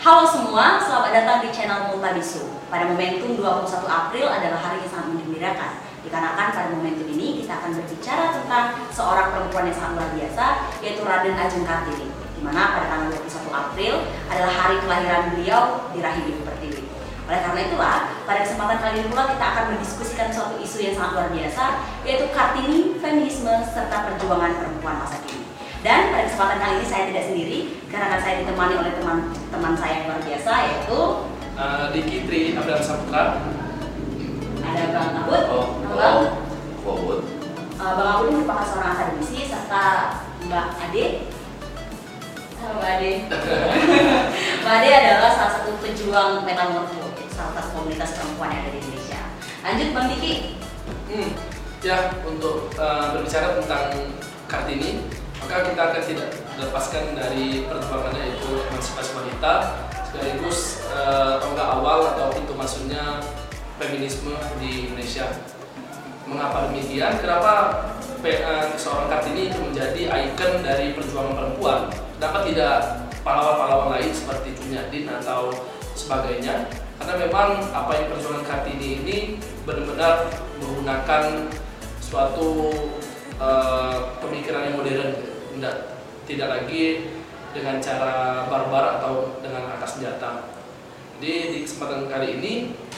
Halo semua, selamat datang di channel Multabisu. Pada momentum 21 April adalah hari yang sangat menggembirakan. Dikarenakan pada momentum ini kita akan berbicara tentang seorang perempuan yang sangat luar biasa, yaitu Raden Ajeng Kartini. Di mana pada tanggal 21 April adalah hari kelahiran beliau di rahim Ibu Pertiwi. Oleh karena itulah, pada kesempatan kali ini pula kita akan mendiskusikan suatu isu yang sangat luar biasa, yaitu Kartini, feminisme, serta perjuangan perempuan masa kini. Dan pada kesempatan kali ini saya tidak sendiri, karena saya ditemani oleh teman-teman saya yang luar biasa, yaitu Diki Tri Abdul Saputra. Ada Bang Abud, Bang Abud ini merupakan seorang akademisi, serta Mbak Ade. Halo Mbak Ade. Mbak Ade adalah salah satu pejuang metamorfo, salah satu komunitas perempuan yang ada di Indonesia. Lanjut Bang Diki. Ya, untuk berbicara tentang Kartini, maka kita akan tidak lepaskan dari perjuangannya, yaitu emansipasi wanita, sekaligus tonggak awal atau pintu masuknya feminisme di Indonesia. Mengapa demikian? Kenapa seorang Kartini itu menjadi ikon dari perjuangan perempuan? Kenapa tidak pahlawan-pahlawan lain seperti Cunyadin atau sebagainya? Karena memang apa yang perjuangan Kartini ini benar-benar menggunakan suatu pemikiran yang modern, tidak lagi dengan cara barbar atau dengan angkat senjata. Jadi di kesempatan kali ini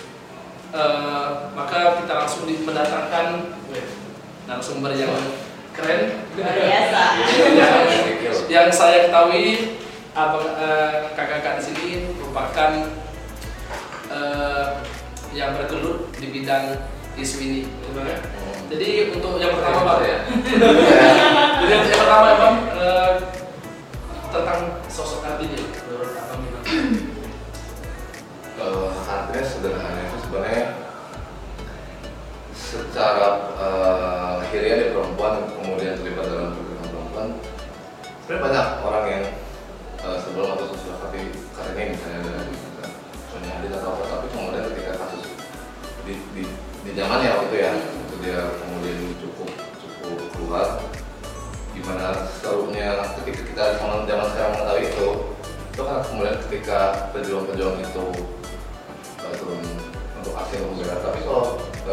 maka kita langsung mendatangkan narasumber yang keren, Biasa. yang saya ketahui kakak-kakak di sini merupakan yang bergelut di bidang isu ini, ya. Jadi untuk yang pertama Pak ya. Jadi yang pertama Bang, tentang sosok Kartini menurut Abang gimana? Kartini sederhana itu sebenarnya secara akhirnya dia perempuan kemudian terlibat dalam pergerakan perempuan. Sebenarnya banyak orang yang sebelum atau sesudah Kartini misalnya dari Cunyadin atau apa, tapi kemudian ketika kasus di zamannya waktu itu ya, itu dia kemudian cukup keluar, gimana serunya ketika kita zaman sekarang mengetahui itu kan kemudian ketika pejuang-pejuang itu turun untuk aksi untuk bergerak. Tapi kalau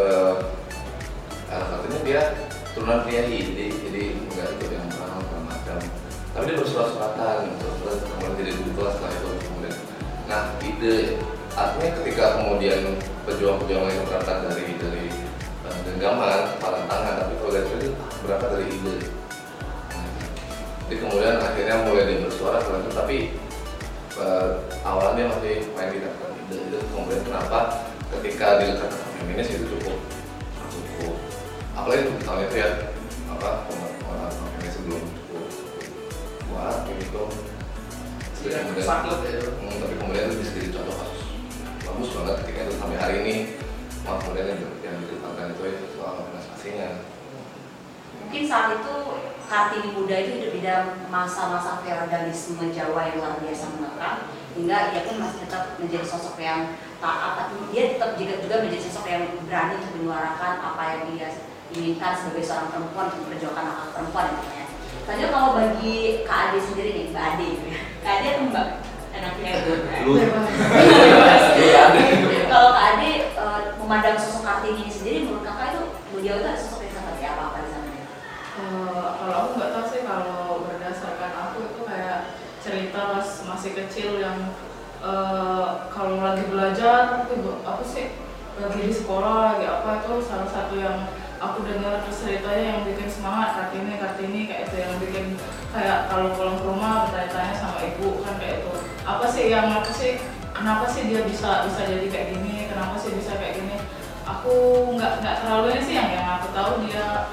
artinya dia turunan pria jadi enggak itu yang pernah macam. Tapi dia bersurat-suratan, kemudian jadi duka setelah itu kemudian. Nah ide artinya ketika kemudian pejuang-pejuang itu berangkat dari genggaman, tangan, tapi kalau dari itu berangkat dari ide. Jadi kemudian akhirnya mulai dia bersuara tapi awalnya masih main di dalam ide. Kemudian kenapa ketika dikatakan feminis itu cukup apalagi misalnya itu ya orang feminis sebelum cukup kuat gitu. Tapi kemudian itu bisa jadi contoh kasus bagus banget ketika itu sampai hari ini. Kemudian yang diceritakan itu soal organisasinya. Mungkin saat itu Kartini muda itu hidup di dalam masa-masa feodalisme Jawa yang luar biasa mengekang, hingga ia pun masih tetap menjadi sosok yang taat, tapi dia tetap juga menjadi sosok yang berani untuk menyuarakan apa yang dia inginkan sebagai seorang perempuan, untuk memperjuangkan hak perempuan intinya. Selanjutnya kalau bagi Kak Ade sendiri nih, Mbak Ade, Kak Ade atau Mbak? Enaknya kalau Kak Ade memandang sosok Kartini sendiri, menurut kakak itu beliau itu ada sosok yang seperti apa di sana? Kalau aku nggak tahu sih, kalau berdasarkan aku itu kayak cerita pas masih kecil yang kalau lagi belajar itu apa sih, lagi di sekolah lagi apa, itu salah satu yang aku dengar ceritanya yang bikin semangat Kartini kayak itu, yang bikin kayak kalau pulang ke rumah bertanya-tanya sama ibu kan kayak itu, apa sih kenapa sih dia bisa jadi kayak gini, kenapa sih bisa kayak gini. Aku nggak terlalu ini sih, yang aku tahu dia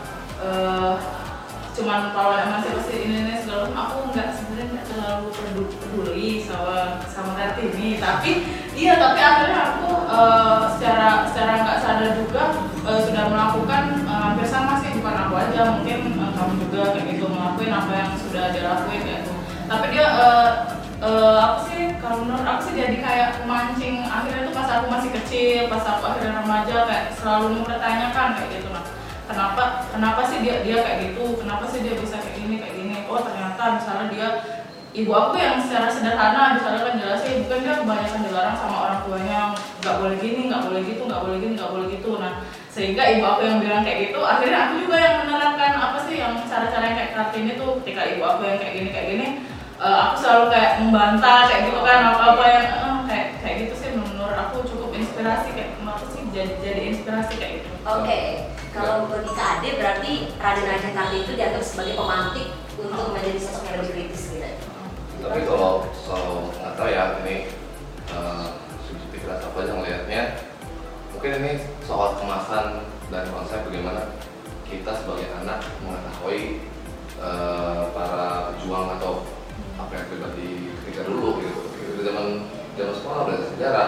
cuman pahlawan emansipasi ini segala macam. Aku sebenarnya nggak terlalu peduli sama Kartini, tapi akhirnya aku secara nggak sadar juga sudah melakukan hampir sama sih, bukan aku aja, mungkin kamu juga kayak gitu ngelakuin apa yang sudah dia lakuin kayak itu. Tapi dia apa sih, kalau menurut aku sih jadi kayak pemancing. Akhirnya tuh pas aku masih kecil, pas aku akhirnya remaja, kayak selalu mempertanyakan kayak gitu. Nah, kenapa sih dia kayak gitu, kenapa sih dia bisa kayak gini. Oh ternyata misalnya dia ibu aku yang secara sederhana misalnya kan jelasin, mungkin dia kebanyakan dilarang sama orang tuanya, nggak boleh gini, nggak boleh gitu, nggak boleh gini, nggak boleh gitu. Nah sehingga ibu aku yang bilang kayak gitu, akhirnya aku juga yang menerapkan apa sih yang cara-cara yang kayak Kartini tuh. Ketika ibu aku yang kayak gini, aku selalu kayak membantah kayak gitu kan, apa-apa yang kayak gitu sih. Menurut aku cukup inspirasi, kayak apa sih, jadi inspirasi kayak gitu. Oke, kalau bagi Kak Ade berarti Raden Ajeng Kartini itu dianggap sebagai pemantik untuk menjadi sosok yang lebih kritis gitu. Tapi kalau nggak tahu ya, ini subjektivitas apa aja ngelihatnya. Mungkin ini soal kemasan dan konsep bagaimana kita sebagai anak mengetahui para pejuang atau apa yang terjadi ketika dulu gitu. Di zaman sekolah belajar sejarah,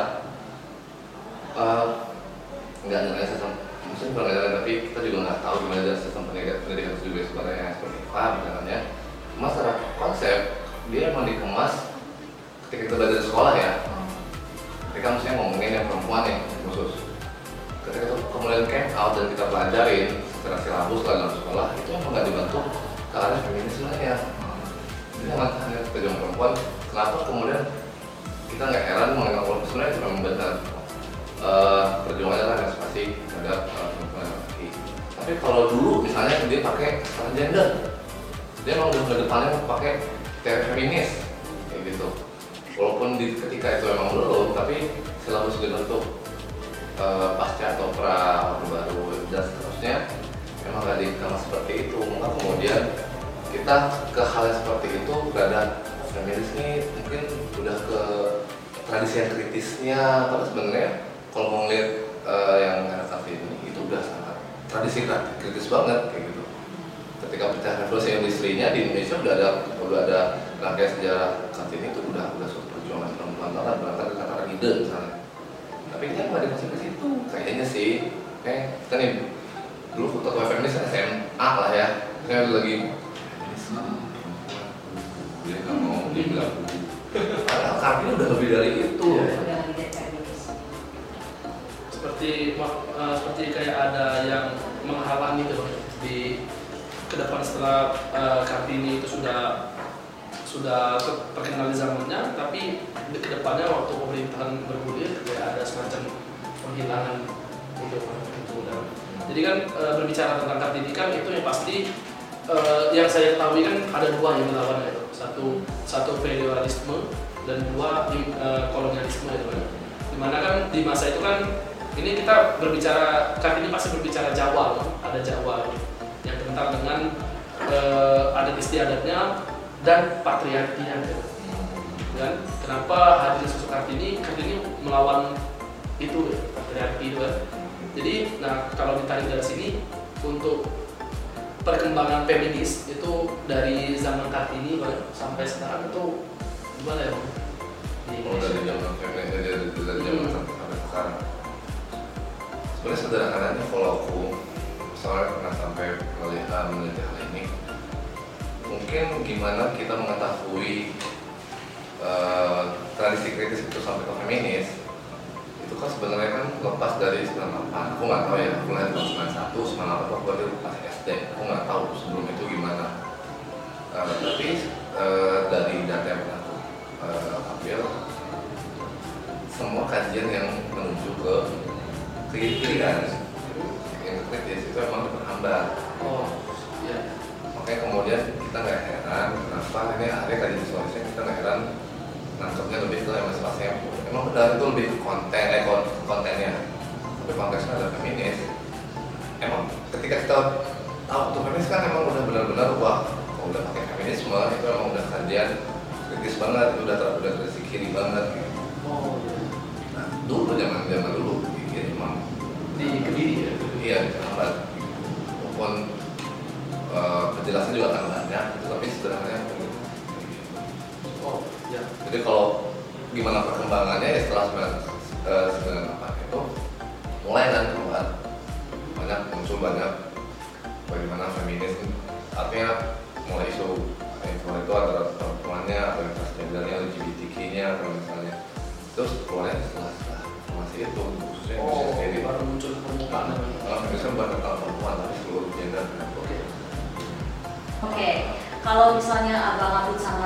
nggak nyalain sistem, maksudnya bukan nyalain, tapi kita juga nggak tahu gimana sistem pendidikan itu juga sebenarnya seperti apa misalnya. Cuma secara konsep dia emang dikemas ketika kita belajar di sekolah ya. Ketika misalnya ngomongin yang perempuan nih khusus, ketika itu kemudian camp out dan kita pelajarin secara silabus dalam sekolah, itu emang nggak dibantu ke arah feminis sebenarnya. Ini hanya pejuang perempuan. Kenapa kemudian kita nggak heran mengenal perempuan sebenarnya itu memang benar perjuangannya kan spasi terhadap perempuan dan laki. Tapi kalau dulu misalnya dia pakai transgender, dia memang udah depannya pakai teori feminis kayak gitu. Walaupun ketika itu memang belum, tapi silabus dibentuk pasca atau pra Orde Baru dan seterusnya memang gak dikemas seperti itu. Maka kemudian kita ke hal yang seperti itu berada feminis ini mungkin udah ke tradisi yang kritisnya. Tapi sebenarnya kalau mau ngeliat yang ada Kartini itu udah sangat tradisi kritis banget kayak gitu. Ketika pecah revolusi industrinya di Indonesia udah ada rangkaian sejarah Kartini itu udah suatu perjuangan perempuan banget, berangkat dari kata ide misalnya. Tapi kita nggak dimasukin ke situ kayaknya sih. Kita nih dulu foto feminis SMA lah ya, saya lagi feminis dia nggak mau dibilang padahal Kartini udah lebih dari itu. Seperti kayak ada yang menghalangi gitu di ke depan setelah Kartini itu sudah terkenal di zamannya, tapi ke depannya waktu pemerintahan bergulir kayak ada semacam penghilangan itu. Jadi kan berbicara tentang Kartini kan itu yang pasti yang saya ketahui kan ada dua yang dilawan itu, satu feodalisme dan dua kolonialisme gitu kan. Dimana kan di masa itu kan ini kita berbicara Kartini pasti berbicara Jawa, ada Jawa yang kental dengan adat istiadatnya dan patriarkinya gitu. Dan kenapa hadir sosok Kartini melawan itu ya, patriarki itu kan. Jadi nah kalau ditarik dari sini untuk perkembangan feminis itu dari zaman Kartini sampai sekarang itu gimana ya? Dari zaman feminis dari zaman sampai sekarang. Sebenarnya sederhananya kalau aku soalnya pernah sampai meneliti hal ini, mungkin gimana kita mengetahui tradisi kritis itu sampai ke feminis itu kan sebenarnya kan lepas dari 98. Aku nggak tahu ya, aku lihat tahun 91, 98 aku baru pas SD, aku nggak tahu sebelum itu gimana. Tapi dari data yang pernah aku ambil, semua kajian yang menuju ke kiri kan yang kritis itu emang diperhambat. Iya. Makanya kemudian kita nggak heran kenapa ini akhirnya kajian visualisnya kita nggak heran nangkepnya lebih ke emansipasi. Emang benar itu lebih ke kontennya, tapi konteksnya adalah feminis. Emang ketika kita tahu itu feminis kan emang udah benar-benar wah kalau udah pakai feminisme itu emang udah kajian kritis banget, itu udah tradisi kiri banget gitu. Nah dulu zaman dulu emang di Kediri ya? Iya, di Kerambat. Walaupun penjelasan juga akan banyak, tapi sederhananya begitu. Ya. Jadi kalau gimana perkembangannya ya setelah 98 itu mulai kan keluar muncul banyak bagaimana feminis artinya mulai isu itu antara perempuannya atau yang transgendernya, LGBTQ-nya atau misalnya terus keluarnya setelah informasi itu khususnya Indonesia sendiri baru muncul permukaan. Indonesia bukan tentang perempuan tapi seluruh gender. Oke, kalau misalnya Abang Abid sama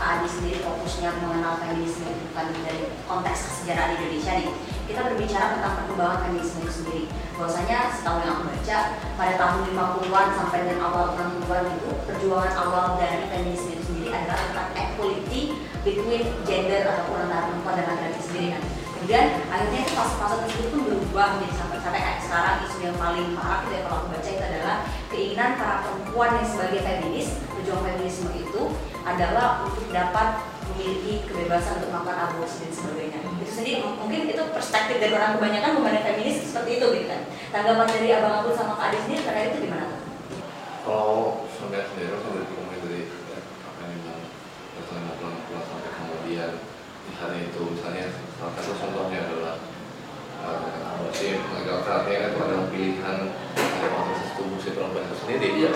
Kak Adi sendiri fokusnya mengenal feminisme bukan dari konteks kesejahteraan Indonesia nih, kita berbicara tentang perkembangan feminisme itu sendiri. Bahwasanya setahu yang aku baca, pada tahun 50-an sampai dengan awal 60-an itu, perjuangan awal dari feminisme itu sendiri adalah tentang equality between gender ataupun antara perempuan dan laki-laki sendiri kan. Kemudian akhirnya itu fase-fase tersebut pun berubah menjadi sampai kayak sekarang isu yang paling marak gitu ya kalau aku baca itu adalah keinginan para perempuan yang sebagai feminis, pejuang feminisme itu adalah untuk dapat memiliki kebebasan untuk melakukan aborsi dan sebagainya. Itu sendiri mungkin itu perspektif dari orang kebanyakan memandang feminis seperti itu gitu kan. Tanggapan dari Abang Abdul sama Kak Adi sendiri terkait itu gimana tuh? Kalau sampai sendiri saya dari apa yang bilang bertemu sampai kemudian di hari itu misalnya salah satu contohnya adalah aborsi melegalkan, artinya itu adalah pilihan dari otoritas tubuh si perempuan itu sendiri. Iya.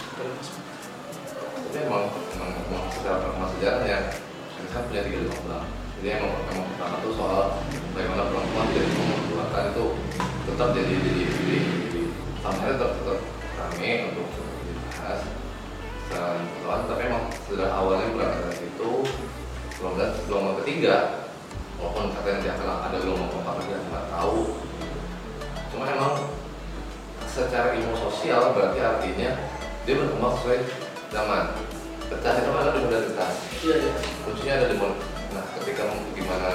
Tapi emang secara sejarahnya saya punya 3 belakang. Jadi emang pertama itu soal bagaimana perempuan tidak memperjuangkan itu tetap jadi sampai tetap rame untuk dibahas dan perlawan, tapi emang sudah awalnya berangkat dari situ. Gelombang ketiga, walaupun katanya dia akan ada gelombang keempat lagi yang nggak tahu. Cuma emang secara ilmu sosial berarti artinya dia berkembang sesuai zaman. Pecah itu mana di modernitas. Iya. Kuncinya ada di nah ketika gimana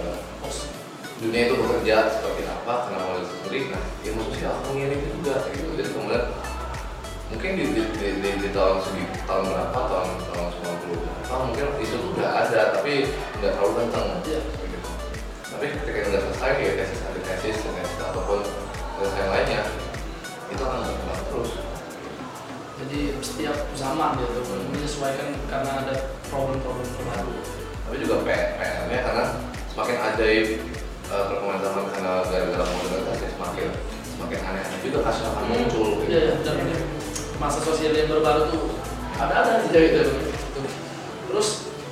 dunia itu bekerja seperti apa karena model sendiri. Nah ilmu sosial mengiringi juga gitu. Jadi kemudian mungkin di tahun berapa tahun 90 mungkin isu itu udah ada tapi nggak terlalu kenceng gitu. Tapi ketika udah selesai ya tesis ataupun tesis yang lainnya itu akan berkembang terus. Jadi setiap zaman gitu menyesuaikan karena ada problem-problem terbaru. Tapi juga PR-nya karena semakin ajaib perkembangan zaman karena gara-gara modernitas ya semakin aneh-aneh juga kasus akan muncul. Iya, dan masa sosial yang baru tuh ada aja gitu. Terus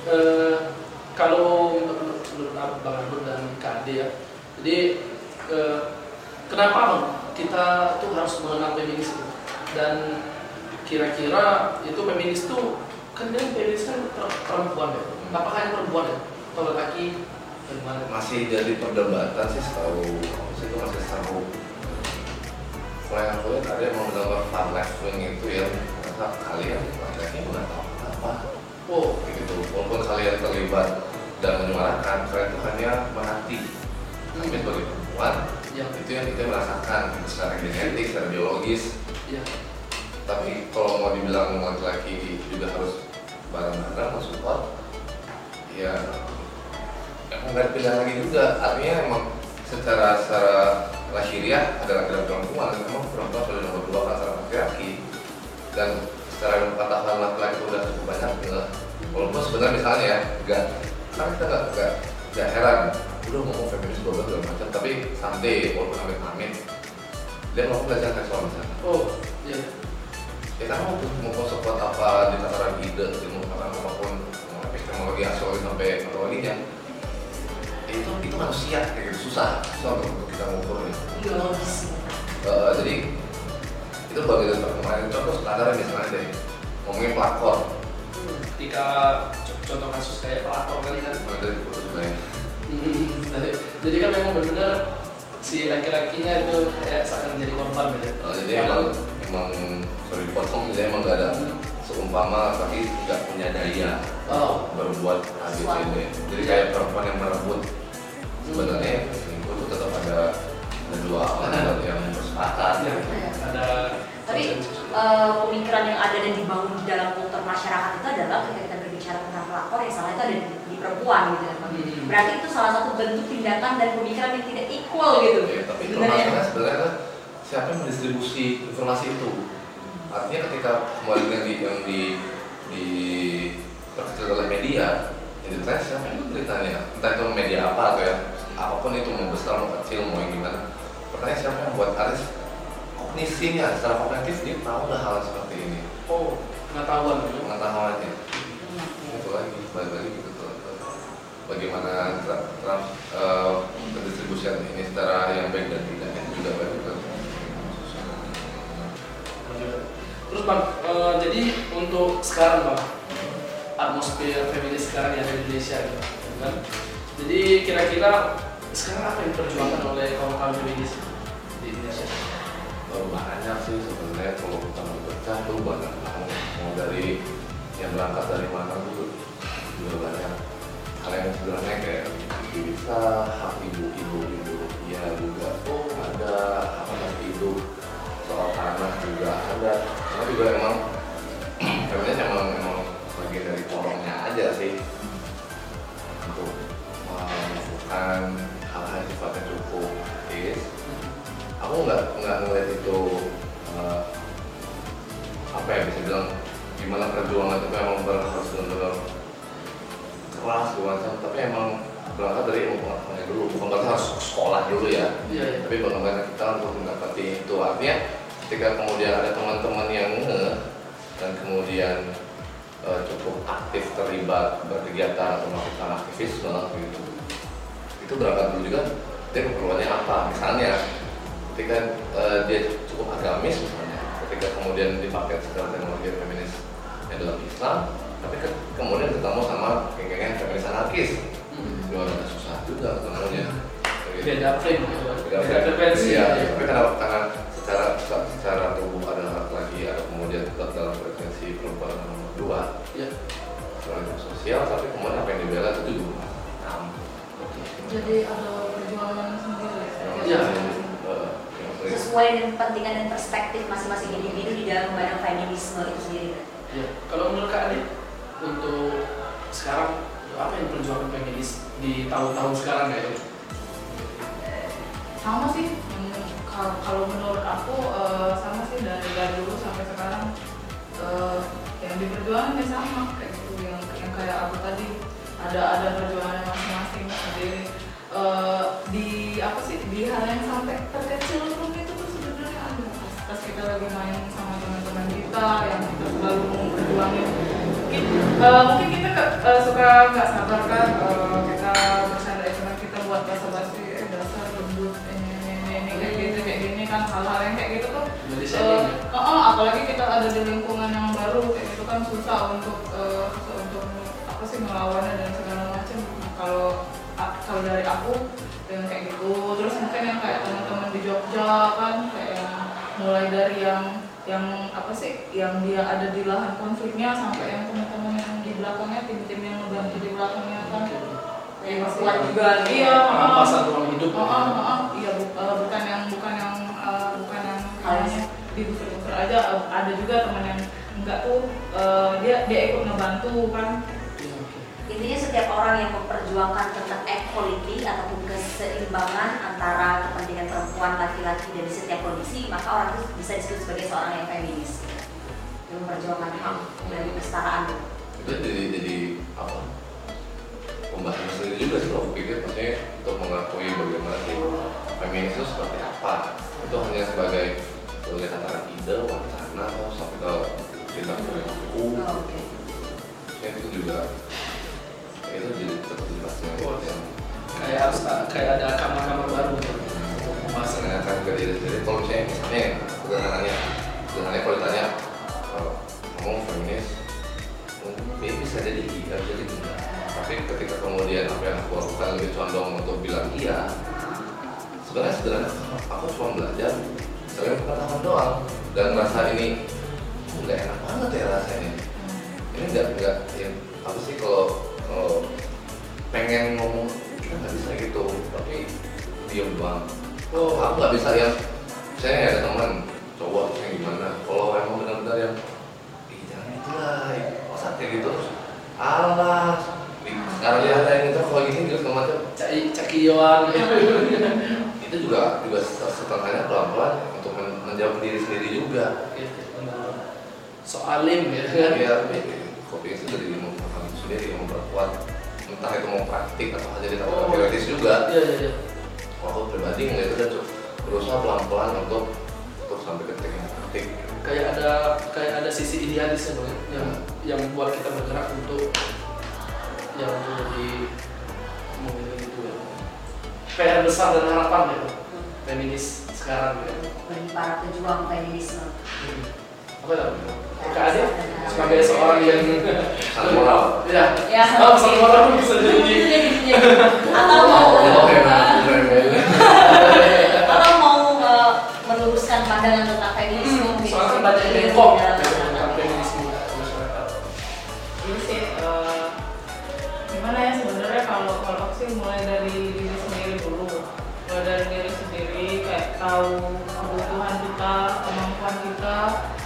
kalau menurut Bang Abdul dan Kak Ade ya, jadi kenapa kita tuh harus mengenal feminis dan kira-kira itu feminis tuh kan dia feminis kan perempuan ya, apakah hanya perempuan ya atau laki bagaimana? Masih jadi perdebatan sih setahu itu masih seru. Kalau yang aku lihat ada yang mau menggambar far left wing itu ya merasa kalian laki-laki nggak tahu apa. Oh gitu. Walaupun kalian terlibat dan menyuarakan, kalian itu hanya menanti. Tapi sebagai perempuan, itu yang kita merasakan secara genetik, secara biologis. Ya. Tapi kalau mau dibilang laki-laki juga harus bareng-bareng support, ya nggak dipilih lagi juga. Artinya emang secara lahiriah ada laki-laki perempuan, dan memang perempuan sudah nomor 2 kan secara laki-laki. Dan secara katakan laki-laki udah cukup banyak gitu. Walaupun sebenarnya misalnya ya, kan kita nggak heran, udah ngomong feminis segala macam, tapi someday walaupun amit-amit dia mau belajar seksual misalnya. Oh, iya. Kita mau support apa di tataran ide, ilmu apapun, epistemologi, astrologi sampai metodologinya, itu manusia kayak gitu susah untuk kita ngukur ya. Biologis. Jadi itu bagian dari perkembangan. Contoh standar misalnya deh, ngomongin pelakor. Ketika contoh kasus kayak pelakor kali kan. Dari putus banyak. Jadi kan memang benar si laki-lakinya itu kayak seakan menjadi korban gitu. Jadi emang sorry dipotong, jadi emang gak ada seumpama tapi nggak punya daya berbuat ABCD. Jadi kayak perempuan yang merebut sebenarnya itu tetap ada dua orang yang bersepakat. Ada. Tapi pemikiran yang ada dan dibangun di dalam kultur masyarakat itu adalah ketika kita berbicara tentang pelakor yang salah itu ada di perempuan gitu kan. Berarti itu salah satu bentuk tindakan dan pemikiran yang tidak equal gitu. Ya, tapi permasalahannya sebenarnya siapa yang mendistribusi informasi itu? Artinya ketika kembali yang diperkecil oleh media, yang ditanya siapa yang beritanya? Entah itu media apa atau ya apapun itu, mau besar mau kecil mau yang gimana. Pertanyaan siapa yang buat artis kognisinya secara kognitif dia tahu nggak hal seperti ini? Oh, pengetahuannya. Itu lagi balik lagi gitu tuh. Bagaimana pendistribusian ini secara yang baik dan tidaknya juga baik. Terus Bang, jadi untuk sekarang Bang, atmosfer feminis sekarang yang ada di Indonesia gitu kan. Jadi kira-kira sekarang apa yang diperjuangkan oleh kaum feminis di Indonesia? Banyak sih sebenarnya kalau kita berpecah tuh banyak banget. Mau dari yang berangkat dari mana tuh juga banyak hal yang sebenarnya kayak bisa hak ibu-ibu ya juga ada, hak anak hidup, soal tanah juga ada. Cuma juga emang feminis emang bagian dari porongnya aja sih untuk melakukan hal-hal yang sifatnya cukup etis. Aku nggak ngeliat itu apa ya bisa bilang gimana perjuangan itu emang harus benar-benar keras macam, tapi emang berangkat dari ilmu pengetahuannya dulu, bukan berarti harus sekolah dulu ya. Tapi bagaimana kita untuk mendapati itu, artinya ketika kemudian ada teman-teman yang dan kemudian cukup aktif terlibat berkegiatan atau melakukan aktivisme gitu, itu berangkat dulu juga dia keperluannya apa. Misalnya ketika dia cukup agamis misalnya, ketika kemudian dipakai secara teknologi feminis yang dalam Islam, tapi kemudian ketemu sama geng-gengan feminis anarkis, juga agak susah juga ketemunya. Beda frame, beda frekuensi ya. Tapi karena secara tubuh ada lagi, ada kemudian tetap dalam frekuensi perempuan nomor 2 ya, soal sosial, tapi kemudian apa yang dibela itu juga jadi ada perjuangan sendiri ya. Sesuai dengan kepentingan dan perspektif masing-masing individu di dalam memandang feminisme itu sendiri. Ya, kalau menurut Kak Adi, untuk sekarang apa yang perjuangan feminis di tahun-tahun sekarang ya? Sama sih, kalau menurut aku sama sih dari dulu sampai sekarang yang diperjuangkan ya sama kayak gitu, yang kayak aku tadi ada perjuangan masing-masing sendiri. Di apa sih, di hal yang sampai terkecil pun itu tuh sebenarnya ada. Pas kita lagi main sama teman-teman kita yang kita selalu memperjuangin, mungkin kita suka nggak sabar kan, kita bercanda cuma kita buat basa-basi dasar lembut ini kayak gini kan, hal-hal yang kayak gitu tuh. Apalagi kita ada di lingkungan yang baru kayak gitu kan, susah untuk apa sih melawannya dan segala macam. Kalau dari aku yang kayak gitu, terus mungkin yang kayak teman-teman di Jogja kan, kayak yang mulai dari yang apa sih, yang dia ada di lahan konfliknya sampai yang teman-teman yang di belakangnya, tim-tim yang ngebantu di belakangnya kan, yang kuat juga. Iya, pasar ruang hidup. Iya, bukan yang kayaknya di buffer aja, ada juga teman yang enggak tuh, dia ikut ngebantu kan. Intinya setiap orang yang memperjuangkan tentang equality ataupun keseimbangan antara kepentingan perempuan laki-laki dari setiap kondisi, maka orang itu bisa disebut sebagai seorang yang feminis, yang memperjuangkan hak dari kesetaraan. Itu jadi apa? Pembahasan sendiri juga sih, aku pikir maksudnya untuk mengakui bagaimana sih feminis itu seperti apa. Itu hanya sebagai tataran ide, wacana, atau sampai ke tindak hukum. Itu juga itu jadi terjelasnya kayak harus kayak ada kamar-kamar baru gitu. Pembahasannya akan ke diri sendiri. Kalau misalnya sederhananya kalau ditanya ngomong feminis mungkin bisa jadi iya, jadi tidak. Tapi ketika kemudian apa yang aku lakukan lebih condong untuk bilang iya, sebenarnya aku cuma belajar selain pengetahuan doang dan merasa ini nggak enak banget ya rasanya. Ini nggak ya, apa sih kalau pengen ngomong kita nggak bisa gitu, tapi diem doang. Aku nggak bisa yang saya ada teman cowok yang gimana. Kalau emang benar-benar yang jangan itulah, masa kayak gitu terus alas. Sekarang dia ada yang itu kalau gini terus kemana cakiyoan. Itu juga setengahnya pelan-pelan untuk menjawab diri sendiri juga. Soalim ya kan? Iya, kopi itu dari sendiri memperkuat, entah itu mau praktik atau hanya di tahap teoretis juga. Iya. Kalau pribadi nggak itu dan berusaha pelan-pelan untuk sampai ke praktik. Kayak ada sisi idealis yang buat kita bergerak untuk yang lebih itu ya. PR besar dan harapan ya feminis sekarang ya. Bagi para pejuang feminisme. Apa ya? Kak Ade sebagai seorang yang Sangat moral. ya, Ya, pesan moral bisa jadi atau mau Oke, atau mau meluruskan pandangan tentang feminisme mungkin soalnya banyak yang dalam kok masyarakat. feminisme masyarakat. Ini sih gimana ya sebenarnya kalau aku sih mulai dari diri sendiri dulu, mulai dari diri sendiri kayak tahu kebutuhan kita, kemampuan kita,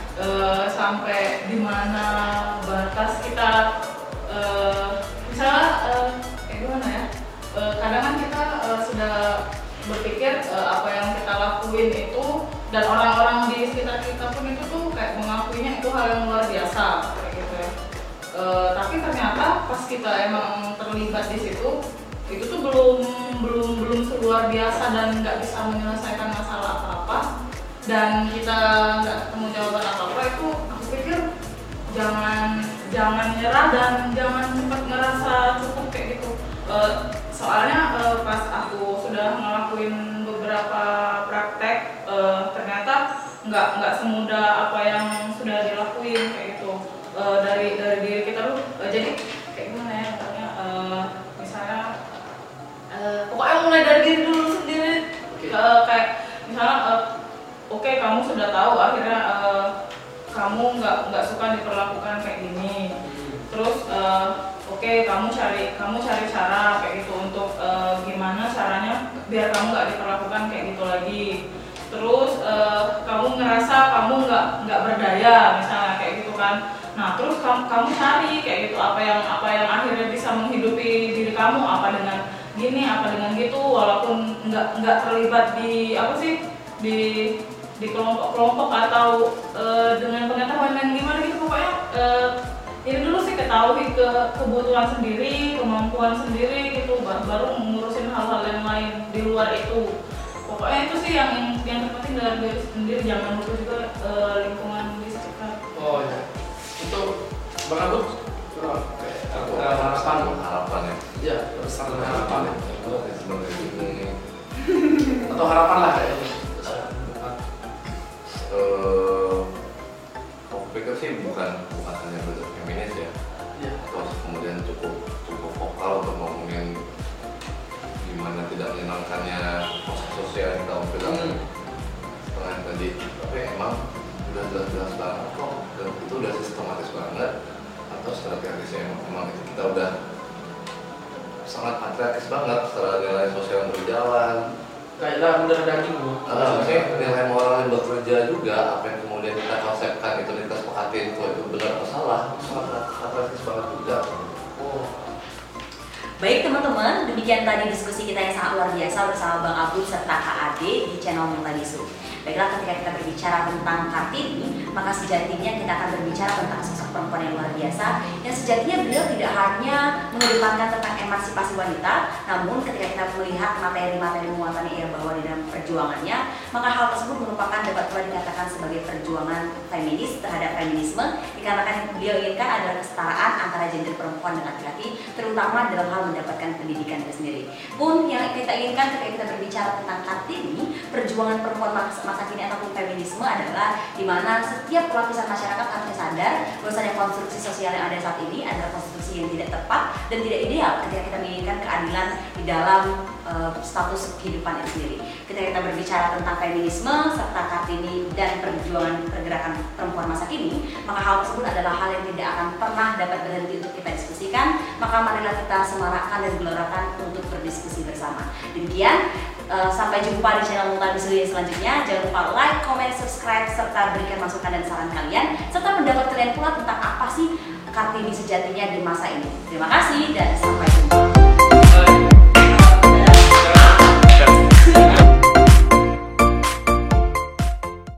sampai di mana batas kita, misalnya kayak gimana ya, kadang kan kita sudah berpikir apa yang kita lakuin itu dan orang-orang di sekitar kita pun itu tuh kayak mengakuinya itu hal yang luar biasa kayak gitu ya. Tapi ternyata pas kita emang terlibat di situ, itu tuh belum seluar biasa dan nggak bisa menyelesaikan masalah apa-apa, dan kita nggak ketemu jawaban apa-apa. Itu aku pikir jangan nyerah dan jangan cepat ngerasa cukup kayak gitu. Soalnya pas aku sudah ngelakuin beberapa praktek, ternyata nggak semudah apa yang sudah dilakuin kayak gitu. Dari diri kita tuh jadi kayak gimana ya katanya, misalnya pokoknya mulai dari diri dulu sendiri. Kayak misalnya oke, kamu sudah tahu akhirnya kamu nggak suka diperlakukan kayak gini, terus oke, kamu cari cara kayak gitu untuk gimana caranya biar kamu nggak diperlakukan kayak gitu lagi. Terus kamu ngerasa kamu nggak berdaya misalnya kayak gitu kan. Nah terus kamu cari kayak gitu apa yang akhirnya bisa menghidupi diri kamu, apa dengan gini, apa dengan gitu, walaupun nggak terlibat di apa sih di kelompok-kelompok atau dengan pengetahuan yang gimana gitu. Pokoknya ini dulu sih ketahui kebutuhan sendiri, kemampuan sendiri gitu, baru ngurusin hal-hal yang lain di luar itu. Pokoknya itu sih yang terpenting dari diri sendiri, jangan lupa juga lingkungan di sekitar. Oh ya, untuk Bang Abud, harapan ya. Ya, besar harapan ya. Sebenarnya ini Atau harapan lah kayaknya. aku pikir sih bukan hanya belajar feminis ya, Iya. terus kemudian cukup vokal untuk ngomongin gimana tidak menyenangkannya proses sosial yang kita bilang setengah tadi, tapi emang udah jelas banget kok, dan itu udah sistematis banget, atau strategis emang itu kita udah sangat patriarkis banget secara nilai sosial yang berjalan. Kayaklah bener daging bu. Maksudnya nilai moral yang bekerja juga, apa yang kemudian kita konsepkan itu, kita sepakatin itu benar atau salah, sangat patriarkis banget juga. Oh. Baik teman-teman, demikian tadi diskusi kita yang sangat luar biasa bersama Bang Abud serta Kak Ade di channel Multadisu. Baiklah, ketika kita berbicara tentang Kartini, maka sejatinya kita akan berbicara tentang sosok perempuan yang luar biasa, yang sejatinya beliau tidak hanya mengedepankan tentang emansipasi wanita, namun ketika kita melihat materi-materi muatan yang ia bawa di dalam perjuangannya, maka hal tersebut merupakan dapat pula dikatakan sebagai perjuangan feminis terhadap feminisme, dikarenakan yang beliau inginkan adalah kesetaraan antara gender perempuan dan laki-laki, terutama dalam hal mendapatkan pendidikan itu sendiri. Pun yang kita inginkan ketika kita berbicara tentang Kartini, perjuangan perempuan masa kini ataupun feminisme adalah di mana setiap lapisan masyarakat harusnya sadar bahwasanya konstruksi sosial yang ada saat ini adalah konstruksi yang tidak tepat dan tidak ideal ketika kita menginginkan keadilan di dalam status kehidupan itu sendiri. Ketika kita berbicara tentang feminisme serta Kartini dan perjuangan pergerakan perempuan masa kini, maka hal tersebut adalah hal yang tidak akan pernah dapat berhenti untuk kita diskusikan. Maka marilah kita semarakkan dan gelorakan untuk berdiskusi bersama. Demikian, sampai jumpa di channel Multadisu yang selanjutnya. Jangan lupa like, comment, subscribe, serta berikan masukan dan saran kalian, serta pendapat kalian pula tentang apa sih Kartini sejatinya di masa ini. Terima kasih dan sampai jumpa.